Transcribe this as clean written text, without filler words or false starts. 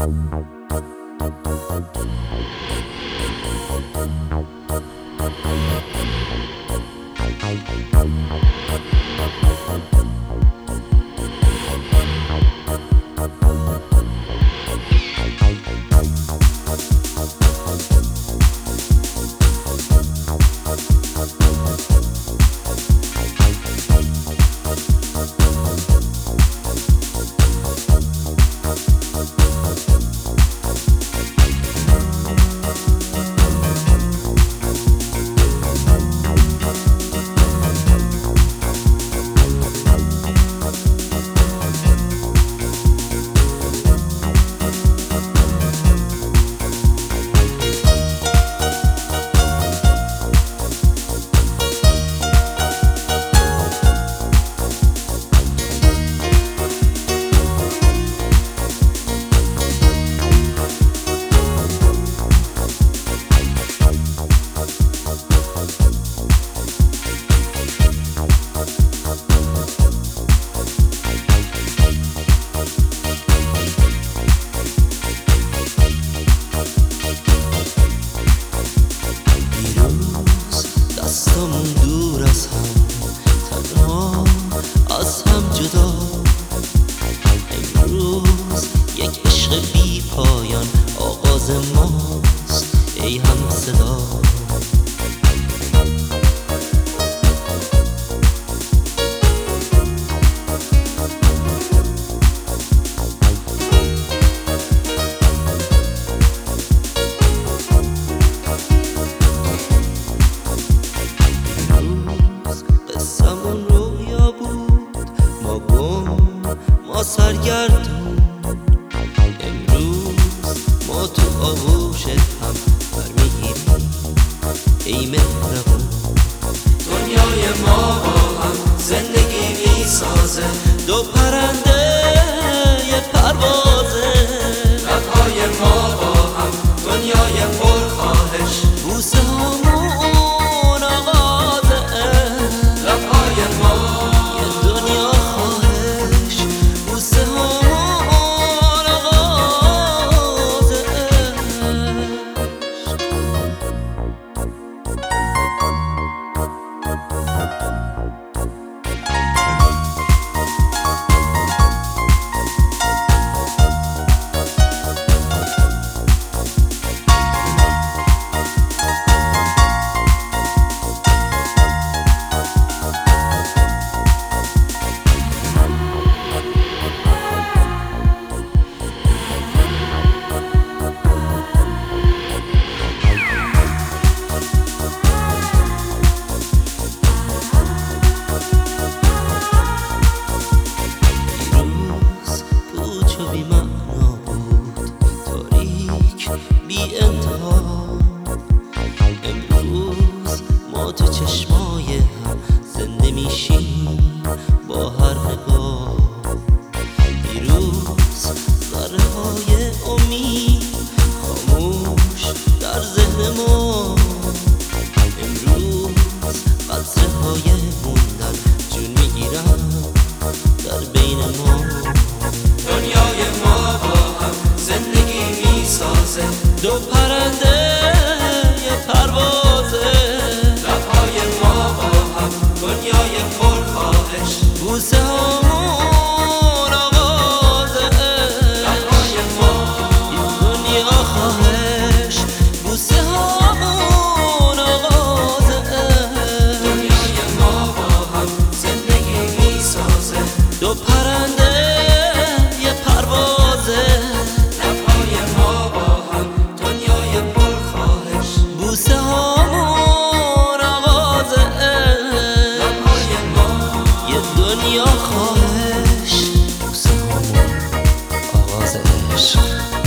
دستامون دور از هم، تنها از هم جدا. امروز یک عشق بی پایان آغاز ماست ای هم صدا. قصمون رویا بود، ما گم ما سرگردون. امروز ما تو آغوش هم برمیگیریم ای مهربون. دنیای ما با هم زندگی میسازه، دو پرنده یه پروازه. لبهای ما با هم دنیای پرخواهش، بوسه همون آغازه. لبهای ما یه دنیا خواهش، بوسه همون آغازه. بی انتها امروز ما تو چشمای هم زنده میشیم با هر نگاه. دیروز ذره های امید خاموش در ذهن ما، امروز قطره های موندن جون میگیرن در بین ما. دنیای ما با هم زندگی میسازه، دو پرنده یه پروازه. لبهای ما با هم دنیای پرخواهش، بوسه همون آغازه. لبهای ما یه دنیا خواهش، بوسه همون آغازه. دنیای ما با هم زندگی میسازه، دو پرنده یه پروازه. لبهای ما با هم دنیای پرخواهش، بوسه همون آغازه. لبهای ما یه دنیا خواهش، بوسه همون آغاز عشق.